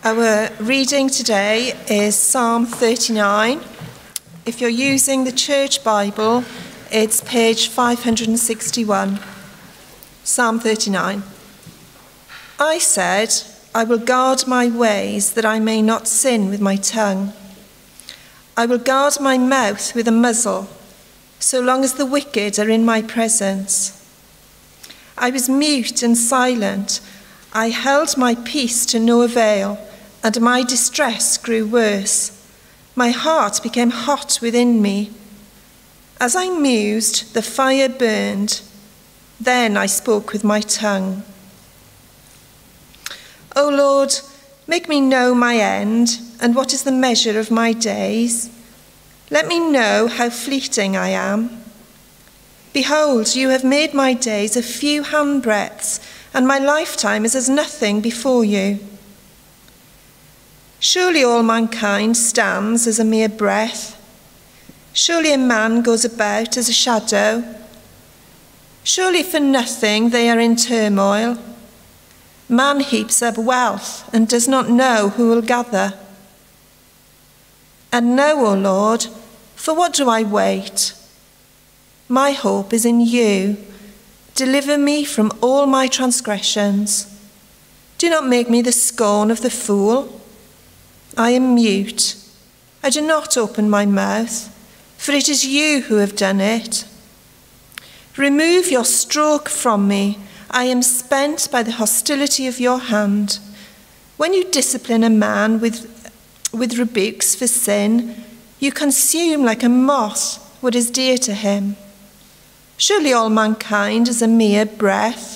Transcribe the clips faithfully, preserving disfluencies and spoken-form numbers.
Our reading today is Psalm thirty-nine. If you're using the Church Bible, it's page five hundred sixty-one. Psalm thirty-nine. I said, I will guard my ways that I may not sin with my tongue. I will guard my mouth with a muzzle, so long as the wicked are in my presence. I was mute and silent. I held my peace to no avail, and my distress grew worse. My heart became hot within me. As I mused, the fire burned. Then I spoke with my tongue. O Lord, make me know my end, and what is the measure of my days. Let me know how fleeting I am. Behold, you have made my days a few handbreadths, and my lifetime is as nothing before you. Surely all mankind stands as a mere breath. Surely a man goes about as a shadow. Surely for nothing they are in turmoil. Man heaps up wealth and does not know who will gather. And now, O Lord, for what do I wait? My hope is in you. Deliver me from all my transgressions. Do not make me the scorn of the fool. I am mute. I do not open my mouth, for it is you who have done it. Remove your stroke from me. I am spent by the hostility of your hand. When you discipline a man with, with rebukes for sin, you consume like a moth what is dear to him. Surely all mankind is a mere breath.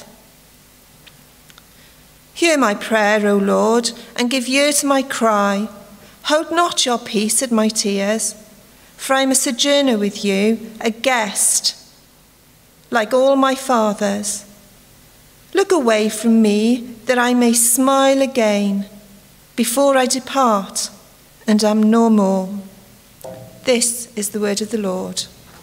Hear my prayer, O Lord, and give ear to my cry. Hold not your peace at my tears, for I am a sojourner with you, a guest, like all my fathers. Look away from me, that I may smile again, before I depart and am no more. This is the word of the Lord.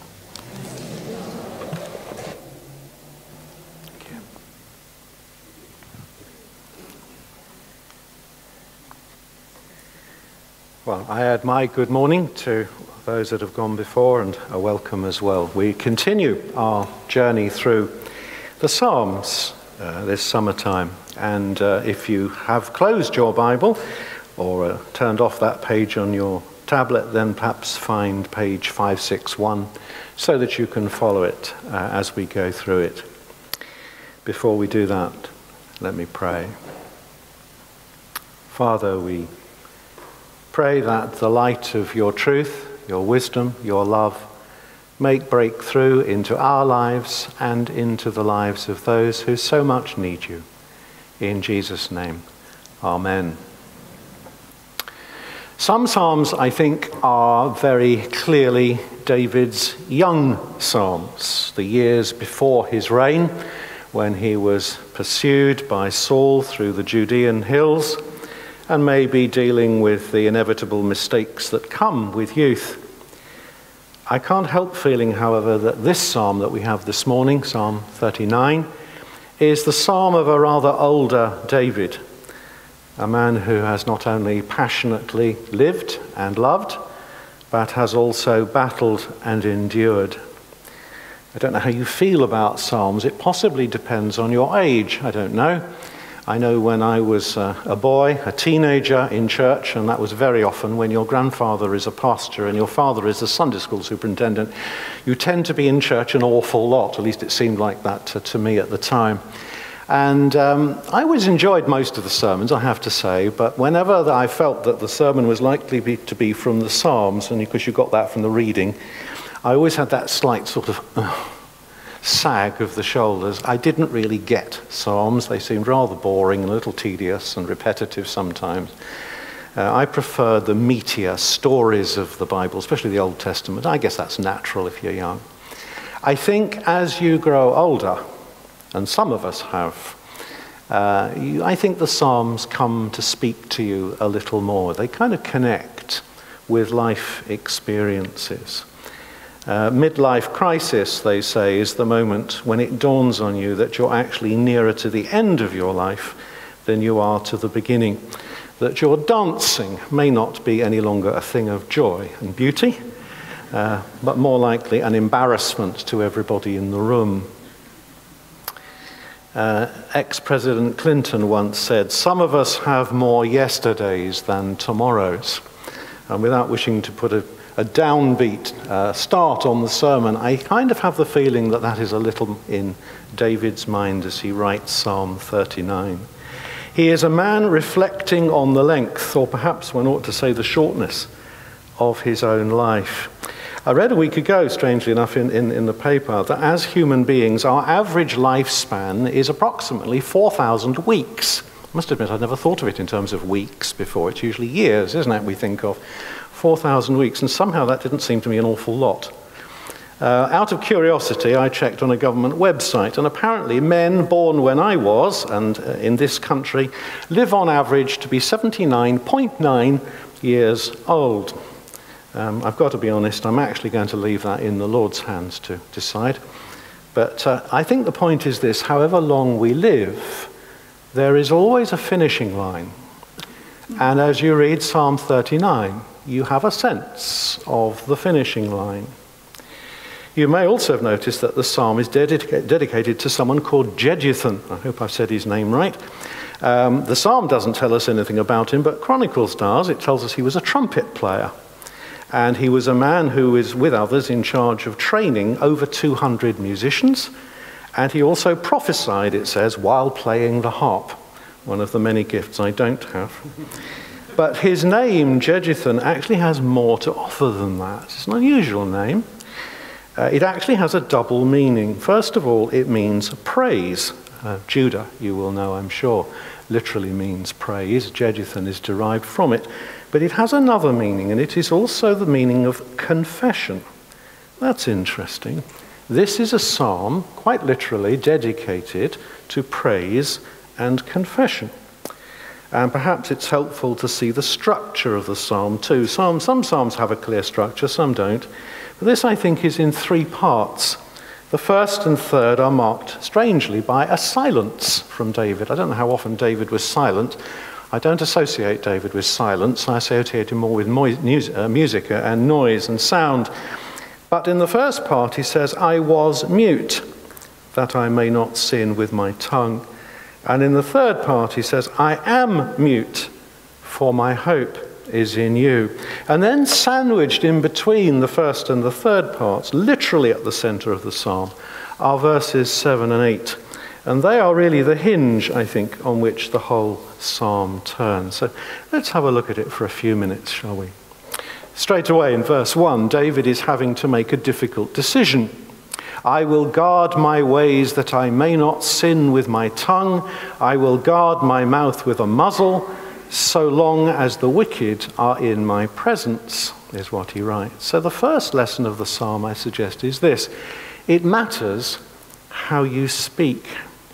Well, I add my good morning to those that have gone before and a welcome as well. We continue our journey through the Psalms uh, this summertime. And uh, if you have closed your Bible or uh, turned off that page on your tablet, then perhaps find page five sixty-one so that you can follow it uh, as we go through it. Before we do that, let me pray. Father, we pray that the light of your truth, your wisdom, your love may break through into our lives and into the lives of those who so much need you. In Jesus' name, amen. Some psalms, I think, are very clearly David's young psalms, the years before his reign, when he was pursued by Saul through the Judean hills, and maybe dealing with the inevitable mistakes that come with youth. I can't help feeling, however, that this psalm that we have this morning, Psalm thirty-nine, is the psalm of a rather older David, a man who has not only passionately lived and loved, but has also battled and endured. I don't know how you feel about psalms. It possibly depends on your age. I don't know. I know when I was uh, a boy, a teenager in church, and that was very often when your grandfather is a pastor and your father is a Sunday school superintendent, you tend to be in church an awful lot. At least it seemed like that to, to me at the time. And um, I always enjoyed most of the sermons, I have to say, but whenever I felt that the sermon was likely be, to be from the Psalms, and because you got that from the reading, I always had that slight sort of uh, sag of the shoulders. I didn't really get Psalms. They seemed rather boring and a little tedious and repetitive sometimes. Uh, I prefer the meatier stories of the Bible, especially the Old Testament. I guess that's natural if you're young. I think as you grow older, and some of us have, uh, you, I think the Psalms come to speak to you a little more. They kind of connect with life experiences. Uh, midlife crisis, they say, is the moment when it dawns on you that you're actually nearer to the end of your life than you are to the beginning. that your dancing may not be any longer a thing of joy and beauty, uh, but more likely an embarrassment to everybody in the room. Uh, ex-President Clinton once said, "Some of us have more yesterdays than tomorrows." And without wishing to put a, a downbeat uh, start on the sermon, I kind of have the feeling that that is a little in David's mind as he writes Psalm thirty-nine. He is a man reflecting on the length, or perhaps one ought to say the shortness, of his own life. I read a week ago, strangely enough, in, in, in the paper, that as human beings, our average lifespan is approximately four thousand weeks. I must admit, I'd never thought of it in terms of weeks before. It's usually years, isn't it, we think of? four thousand weeks, and somehow that didn't seem to me an awful lot. Uh, out of curiosity, I checked on a government website, and apparently men born when I was, and uh, in this country, live on average to be seventy-nine point nine years old. Um, I've got to be honest, I'm actually going to leave that in the Lord's hands to decide. But uh, I think the point is this: however long we live, there is always a finishing line. And as you read Psalm thirty-nine, you have a sense of the finishing line. You may also have noticed that the psalm is dedica- dedicated to someone called Jeduthun. I hope I've said his name right. Um, the psalm doesn't tell us anything about him, but Chronicles does. It tells us he was a trumpet player. And he was a man who is, with others, in charge of training over two hundred musicians. And he also prophesied, it says, while playing the harp, one of the many gifts I don't have. But his name, Jeduthun, actually has more to offer than that. It's an unusual name. Uh, it actually has a double meaning. First of all, it means praise. Uh, Judah, you will know, I'm sure, literally means praise. Jeduthun is derived from it. But it has another meaning, and it is also the meaning of confession. That's interesting. This is a psalm, quite literally, dedicated to praise and confession. And perhaps it's helpful to see the structure of the psalm too. Psalm, some psalms have a clear structure, some don't. But this, I think, is in three parts. The first and third are marked, strangely, by a silence from David. I don't know how often David was silent. I don't associate David with silence. I associate him more with music, uh, music and noise and sound. But in the first part, he says, "I was mute, that I may not sin with my tongue." And in the third part, he says, "I am mute, for my hope is in you." And then sandwiched in between the first and the third parts, literally at the center of the psalm, are verses seven and eight. And they are really the hinge, I think, on which the whole psalm turns. So let's have a look at it for a few minutes, shall we? Straight away in verse one, David is having to make a difficult decision. "I will guard my ways that I may not sin with my tongue. I will guard my mouth with a muzzle, so long as the wicked are in my presence," is what he writes. So the first lesson of the psalm, I suggest, is this: it matters how you speak.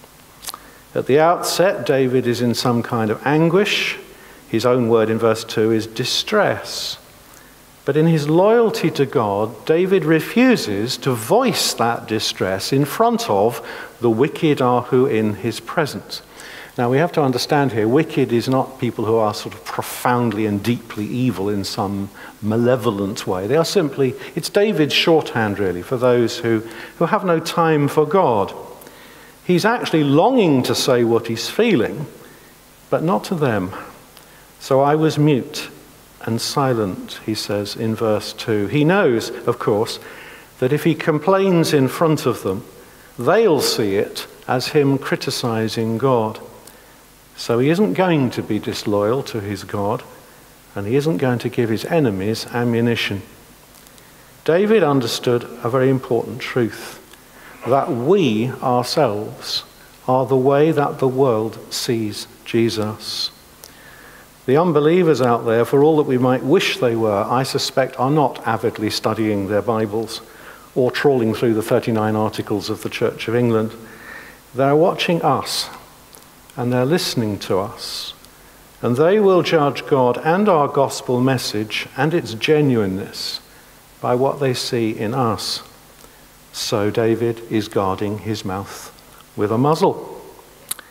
At the outset, David is in some kind of anguish. His own word in verse two is distress. But in his loyalty to God, David refuses to voice that distress in front of the wicked are who in his presence. Now we have to understand here, wicked is not people who are sort of profoundly and deeply evil in some malevolent way. They are simply, it's David's shorthand really for those who, who have no time for God. He's actually longing to say what he's feeling, but not to them. "So I was mute and silent," he says in verse two. He knows, of course, that if he complains in front of them, they'll see it as him criticizing God. So he isn't going to be disloyal to his God, and he isn't going to give his enemies ammunition. David understood a very important truth, that we ourselves are the way that the world sees Jesus. The unbelievers out there, for all that we might wish they were, I suspect are not avidly studying their Bibles or trawling through the thirty-nine articles of the Church of England. They're watching us, and they're listening to us, and they will judge God and our gospel message and its genuineness by what they see in us. So David is guarding his mouth with a muzzle.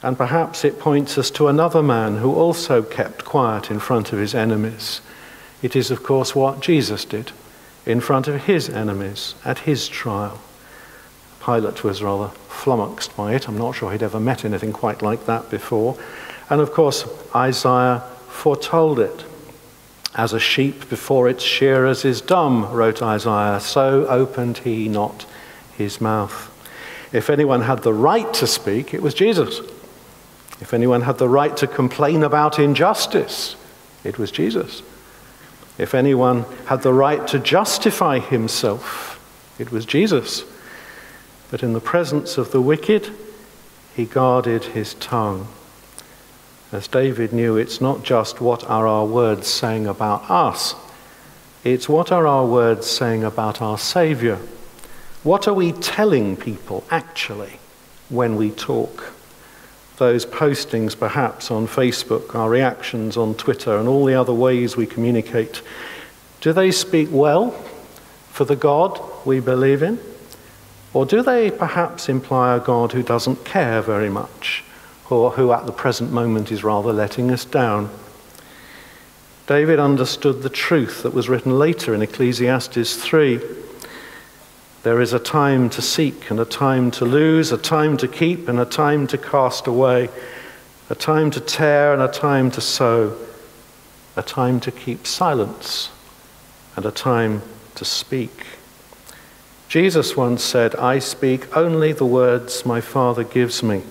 And perhaps it points us to another man who also kept quiet in front of his enemies. It is, of course, what Jesus did in front of his enemies at his trial. Pilate was rather flummoxed by it. I'm not sure he'd ever met anything quite like that before. And of course, Isaiah foretold it. As a sheep before its shearers is dumb, wrote Isaiah, so opened he not his mouth. If anyone had the right to speak, it was Jesus. If anyone had the right to complain about injustice, it was Jesus. If anyone had the right to justify himself, it was Jesus. But in the presence of the wicked, he guarded his tongue. As David knew, it's not just what are our words saying about us, it's what are our words saying about our Saviour. What are we telling people, actually, when we talk? Those postings, perhaps, on Facebook, our reactions on Twitter, and all the other ways we communicate, do they speak well for the God we believe in? Or do they perhaps imply a God who doesn't care very much, or who at the present moment is rather letting us down? David understood the truth that was written later in Ecclesiastes three. There is a time to seek and a time to lose, a time to keep and a time to cast away, a time to tear and a time to sow, a time to keep silence and a time to speak. Jesus once said, I speak only the words my Father gives me.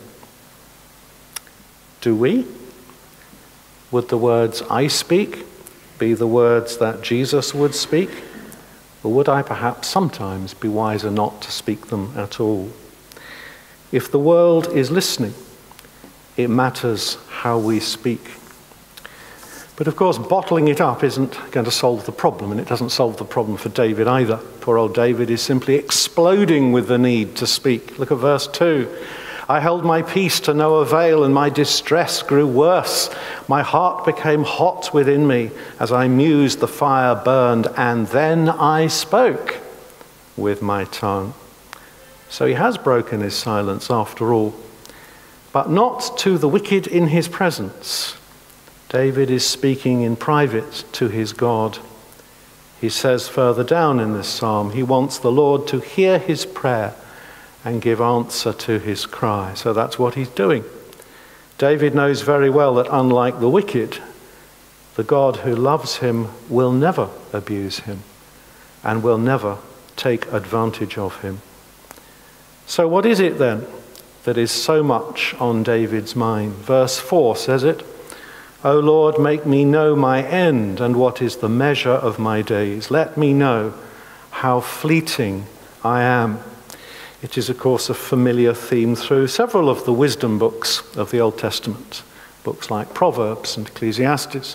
Do we? Would the words I speak be the words that Jesus would speak? Or would I perhaps sometimes be wiser not to speak them at all? If the world is listening, it matters how we speak. But of course, bottling it up isn't going to solve the problem, and it doesn't solve the problem for David either. Poor old David is simply exploding with the need to speak. Look at verse two. I held my peace to no avail, and my distress grew worse. My heart became hot within me. As I mused, the fire burned, and then I spoke with my tongue. So he has broken his silence after all, but not to the wicked in his presence. David is speaking in private to his God. He says further down in this psalm, he wants the Lord to hear his prayer and give answer to his cry. So that's what he's doing. David knows very well that unlike the wicked, the God who loves him will never abuse him and will never take advantage of him. So what is it then that is so much on David's mind? Verse four says it, O Lord, make me know my end and what is the measure of my days. Let me know how fleeting I am. It is, of course, a familiar theme through several of the wisdom books of the Old Testament, books like Proverbs and Ecclesiastes.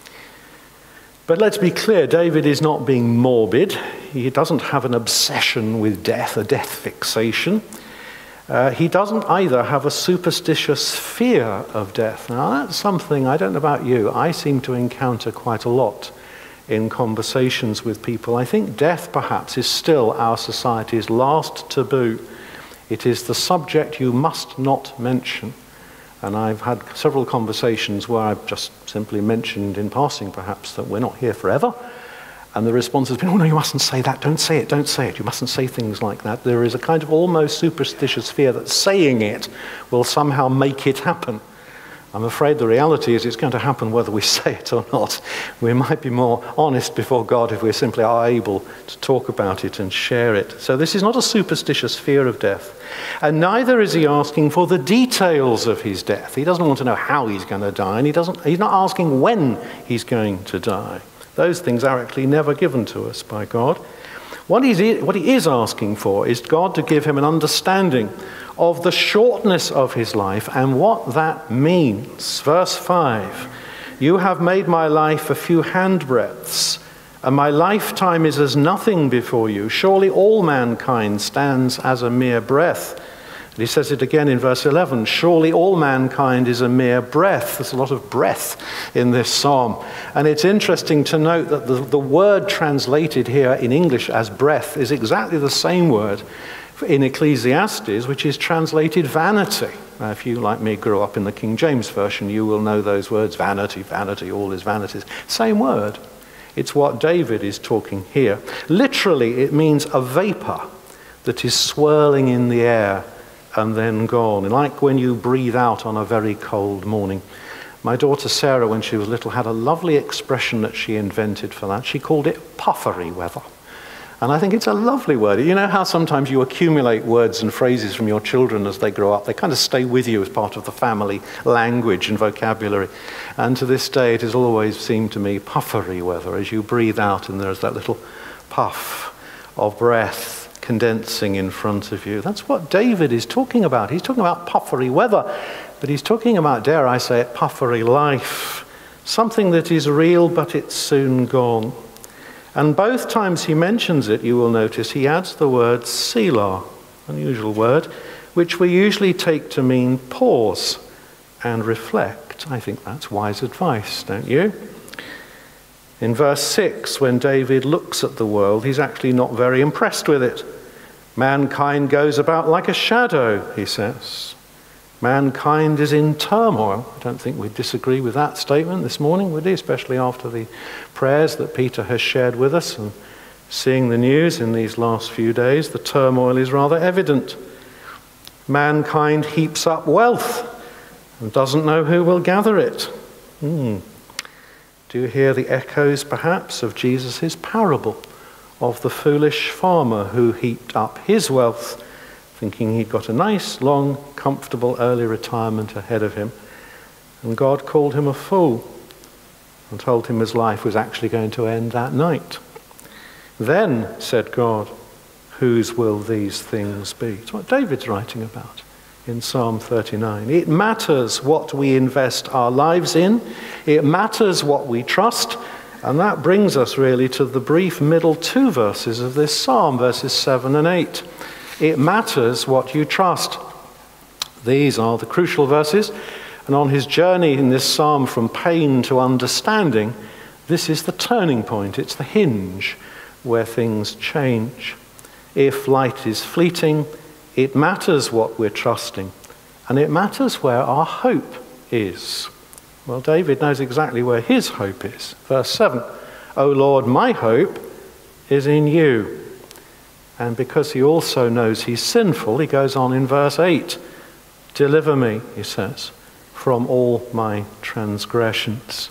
But let's be clear, David is not being morbid. He doesn't have an obsession with death, a death fixation. Uh, he doesn't either have a superstitious fear of death. Now, that's something, I don't know about you, I seem to encounter quite a lot in conversations with people. I think death perhaps is still our society's last taboo. It is the subject you must not mention. And I've had several conversations where I've just simply mentioned in passing perhaps that we're not here forever. And the response has been, oh no, you mustn't say that, don't say it, don't say it, you mustn't say things like that. There is a kind of almost superstitious fear that saying it will somehow make it happen. I'm afraid the reality is it's going to happen whether we say it or not. We might be more honest before God if we simply are able to talk about it and share it. So this is not a superstitious fear of death. And neither is he asking for the details of his death. He doesn't want to know how he's going to die, and he doesn't, he's not asking when he's going to die. Those things are actually never given to us by God. What he's, what he is asking for is God to give him an understanding of the shortness of his life and what that means. Verse five, you have made my life a few handbreadths, and my lifetime is as nothing before you. Surely all mankind stands as a mere breath. And he says it again in verse eleven, surely all mankind is a mere breath. There's a lot of breath in this psalm. And it's interesting to note that the, the word translated here in English as breath is exactly the same word in Ecclesiastes, which is translated vanity. Uh, if you, like me, grew up in the King James Version, you will know those words, vanity, vanity, all is vanity. Same word. It's what David is talking here. Literally, it means a vapor that is swirling in the air and then gone, like when you breathe out on a very cold morning. My daughter Sarah, when she was little, had a lovely expression that she invented for that. She called it puffery weather. And I think it's a lovely word. You know how sometimes you accumulate words and phrases from your children as they grow up? They kind of stay with you as part of the family language and vocabulary. And to this day, it has always seemed to me puffery weather, as you breathe out and there's that little puff of breath condensing in front of you. That's what David is talking about. He's talking about puffery weather, but he's talking about, dare I say it, puffery life. Something that is real, but it's soon gone. And both times he mentions it, you will notice, he adds the word Selah, unusual word, which we usually take to mean pause and reflect. I think that's wise advice, don't you? In verse six, when David looks at the world, he's actually not very impressed with it. Mankind goes about like a shadow, he says. Mankind is in turmoil. I don't think we'd disagree with that statement this morning, would we? Especially after the prayers that Peter has shared with us and seeing the news in these last few days, the turmoil is rather evident. Mankind heaps up wealth and doesn't know who will gather it. Hmm. Do you hear the echoes, perhaps, of Jesus' parable of the foolish farmer who heaped up his wealth, thinking he'd got a nice, long, comfortable early retirement ahead of him. And God called him a fool and told him his life was actually going to end that night. Then, said God, whose will these things be? It's what David's writing about in Psalm thirty-nine. It matters what we invest our lives in. It matters what we trust. And that brings us really to the brief middle two verses of this psalm, verses seven and eight. It matters what you trust. These are the crucial verses. And on his journey in this psalm from pain to understanding, this is the turning point. It's the hinge where things change. If light is fleeting, it matters what we're trusting. And it matters where our hope is. Well, David knows exactly where his hope is. Verse seven, O Lord, my hope is in you. And because he also knows he's sinful, he goes on in verse eight, deliver me, he says, from all my transgressions.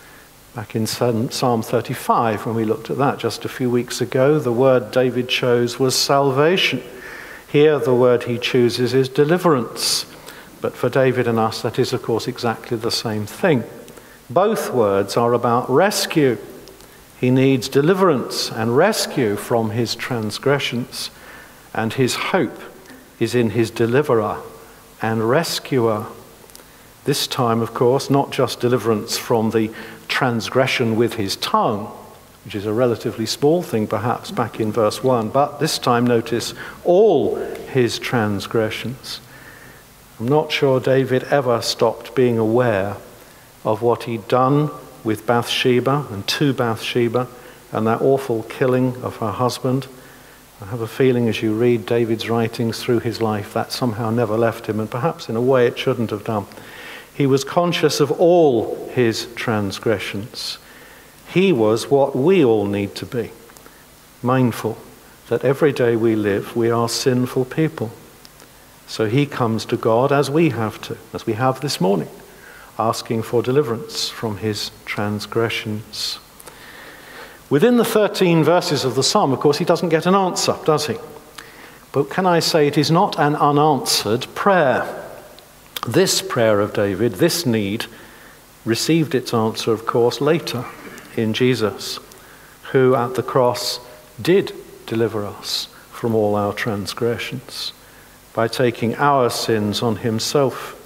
Back in Psalm thirty-five, when we looked at that just a few weeks ago, the word David chose was salvation. Here the word he chooses is deliverance. But for David and us, that is, of course, exactly the same thing. Both words are about rescue. He needs deliverance and rescue from his transgressions, and his hope is in his deliverer and rescuer. This time, of course, not just deliverance from the transgression with his tongue, which is a relatively small thing perhaps back in verse one, but this time notice all his transgressions. I'm not sure David ever stopped being aware of what he'd done with Bathsheba and to Bathsheba and that awful killing of her husband. I have a feeling as you read David's writings through his life that somehow never left him, and perhaps in a way it shouldn't have done. He was conscious of all his transgressions. He was what we all need to be, mindful that every day we live we are sinful people. So he comes to God as we have to, as we have this morning, asking for deliverance from his transgressions. Within the thirteen verses of the psalm, of course, he doesn't get an answer, does he? But can I say it is not an unanswered prayer. This prayer of David, this need, received its answer, of course, later in Jesus, who at the cross did deliver us from all our transgressions by taking our sins on himself.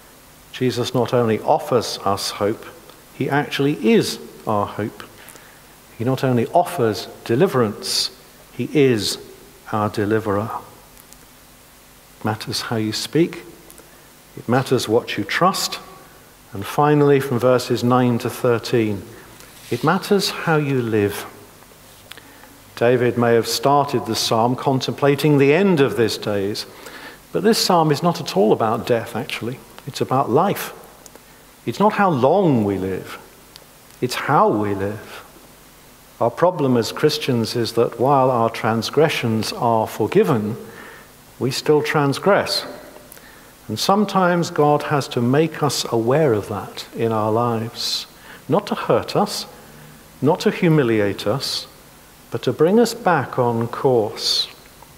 Jesus not only offers us hope, he actually is our hope. He not only offers deliverance, he is our deliverer. It matters how you speak. It matters what you trust. And finally, from verses nine to thirteen, it matters how you live. David may have started the psalm contemplating the end of this days, But this psalm is not at all about death, actually. It's about life. It's not how long we live. It's how we live. Our problem as Christians is that while our transgressions are forgiven, we still transgress. And sometimes God has to make us aware of that in our lives, not to hurt us, not to humiliate us, but to bring us back on course.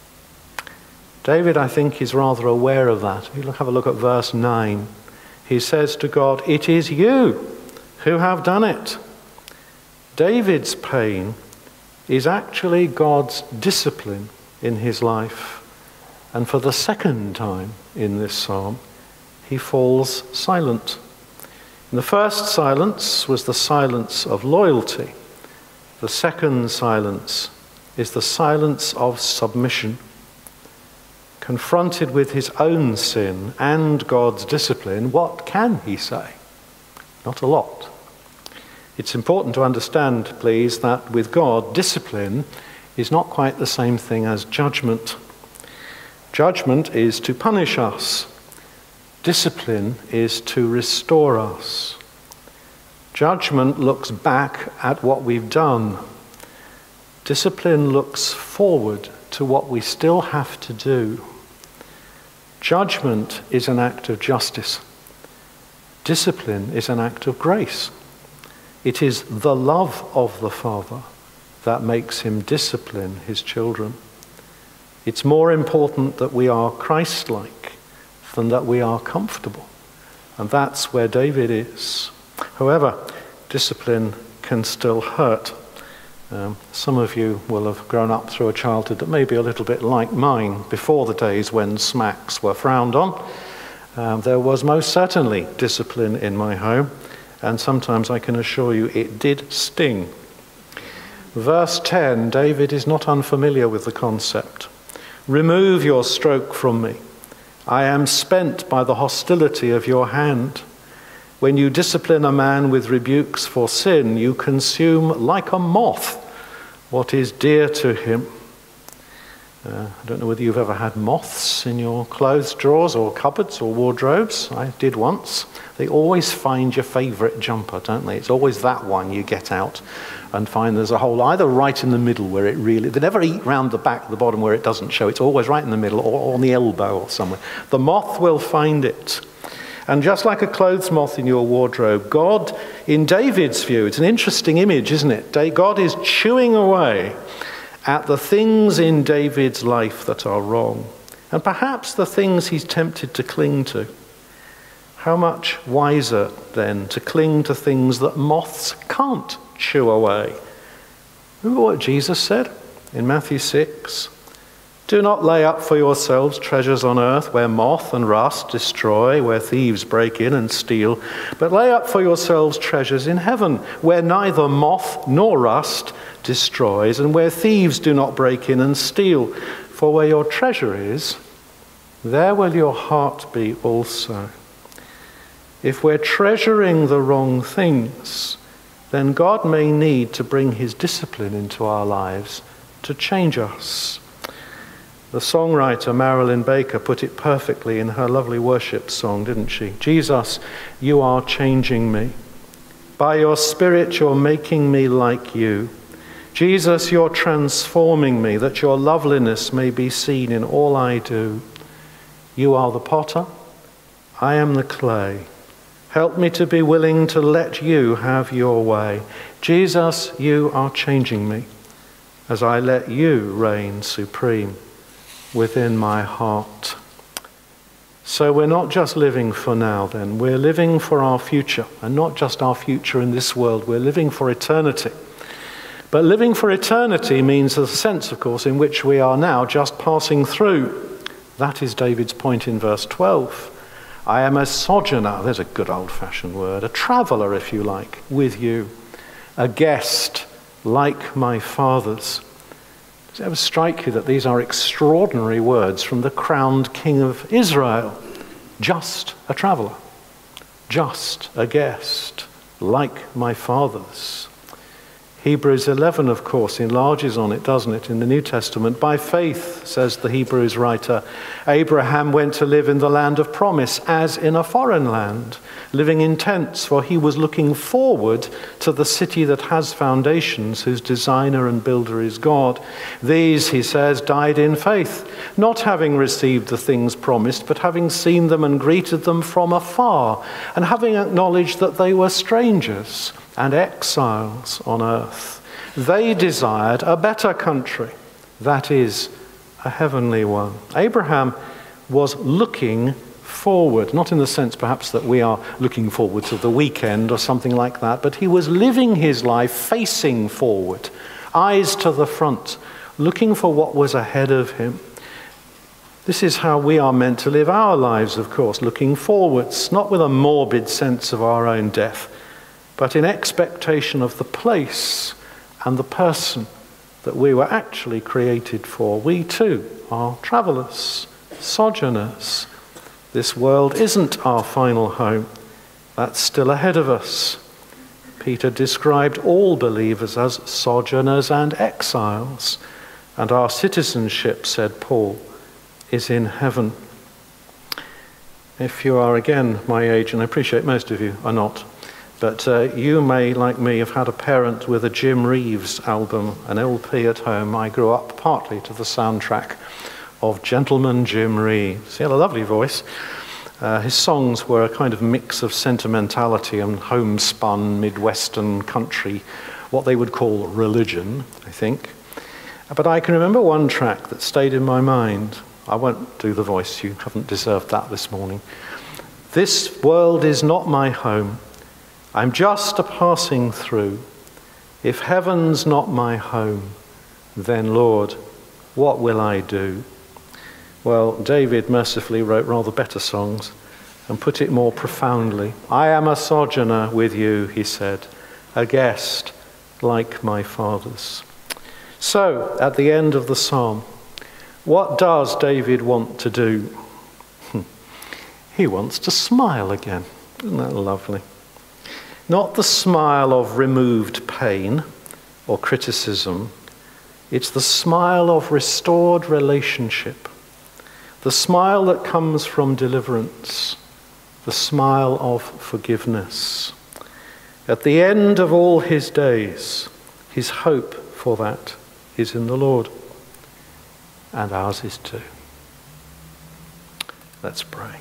David, I think, is rather aware of that. If you have a look at verse nine, he says to God, "It is you who have done it." David's pain is actually God's discipline in his life. And for the second time in this psalm, he falls silent. And the first silence was the silence of loyalty. The second silence is the silence of submission. Confronted with his own sin and God's discipline, what can he say? Not a lot. It's important to understand, please, that with God, discipline is not quite the same thing as judgment. Judgment is to punish us. Discipline is to restore us. Judgment looks back at what we've done. Discipline looks forward to what we still have to do. Judgment is an act of justice. Discipline is an act of grace. It is the love of the Father that makes him discipline his children. It's more important that we are Christ-like than that we are comfortable. And that's where David is. However, discipline can still hurt. Um, some of you will have grown up through a childhood that may be a little bit like mine. Before the days when smacks were frowned on, um, there was most certainly discipline in my home. And sometimes I can assure you it did sting. Verse ten, David is not unfamiliar with the concept. "Remove your stroke from me. I am spent by the hostility of your hand. When you discipline a man with rebukes for sin, you consume like a moth what is dear to him." Uh, I don't know whether you've ever had moths in your clothes drawers or cupboards or wardrobes. I did once. They always find your favourite jumper, don't they? It's always that one you get out and find there's a hole either right in the middle where it really... They never eat round the back, the bottom where it doesn't show. It's always right in the middle or on the elbow or somewhere. The moth will find it. And just like a clothes moth in your wardrobe, God, in David's view, it's an interesting image, isn't it? God is chewing away at the things in David's life that are wrong, and perhaps the things he's tempted to cling to. How much wiser, then, to cling to things that moths can't chew away. Remember what Jesus said in Matthew six? "Do not lay up for yourselves treasures on earth where moth and rust destroy, where thieves break in and steal, but lay up for yourselves treasures in heaven where neither moth nor rust destroys and where thieves do not break in and steal. For where your treasure is, there will your heart be also." If we're treasuring the wrong things, then God may need to bring his discipline into our lives to change us. The songwriter Marilyn Baker put it perfectly in her lovely worship song, didn't she? "Jesus, you are changing me. By your Spirit, you're making me like you. Jesus, you're transforming me, that your loveliness may be seen in all I do. You are the potter, I am the clay. Help me to be willing to let you have your way. Jesus, you are changing me as I let you reign supreme within my heart." So we're not just living for now then, we're living for our future, and not just our future in this world, we're living for eternity. But living for eternity means a sense, of course, in which we are now just passing through. That is David's point in verse twelve. "I am a sojourner," there's a good old-fashioned word, a traveller, if you like, with you, a guest like my fathers. Does it ever strike you that these are extraordinary words from the crowned king of Israel? Just a traveller, just a guest, like my fathers. Hebrews eleven, of course, enlarges on it, doesn't it, in the New Testament? By faith, says the Hebrews writer, Abraham went to live in the land of promise as in a foreign land, living in tents, for he was looking forward to the city that has foundations, whose designer and builder is God. These, he says, died in faith, not having received the things promised, but having seen them and greeted them from afar, and having acknowledged that they were strangers and exiles on earth. They desired a better country, that is, a heavenly one. Abraham was looking forward, not in the sense perhaps that we are looking forward to the weekend or something like that, but he was living his life facing forward, eyes to the front, looking for what was ahead of him. This is how we are meant to live our lives, of course, looking forwards, not with a morbid sense of our own death, but in expectation of the place and the person that we were actually created for. We too are travellers, sojourners. This world isn't our final home. That's still ahead of us. Peter described all believers as sojourners and exiles, and our citizenship, said Paul, is in heaven. If you are again my age, and I appreciate most of you are not, but uh, you may, like me, have had a parent with a Jim Reeves album, an L P at home. I grew up partly to the soundtrack of Gentleman Jim Reeves. He had a lovely voice. Uh, his songs were a kind of mix of sentimentality and homespun Midwestern country, what they would call religion, I think. But I can remember one track that stayed in my mind. I won't do the voice, you haven't deserved that this morning. This world is not my home. I'm just a passing through. If heaven's not my home, then Lord, what will I do? Well, David mercifully wrote rather better songs and put it more profoundly. I am a sojourner with you, he said, a guest like my fathers. So, at the end of the psalm, what does David want to do? He wants to smile again. Isn't that lovely? Not the smile of removed pain or criticism. It's the smile of restored relationship. The smile that comes from deliverance. The smile of forgiveness. At the end of all his days, his hope for that is in the Lord. And ours is too. Let's pray.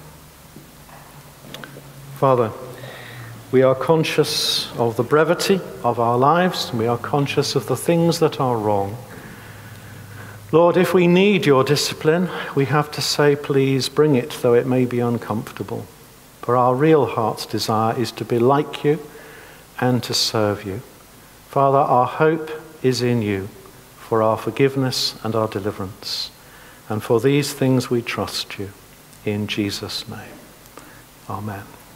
Father, we are conscious of the brevity of our lives. We are conscious of the things that are wrong. Lord, if we need your discipline, we have to say, please bring it, though it may be uncomfortable. For our real heart's desire is to be like you and to serve you. Father, our hope is in you for our forgiveness and our deliverance. And for these things we trust you. In Jesus' name. Amen.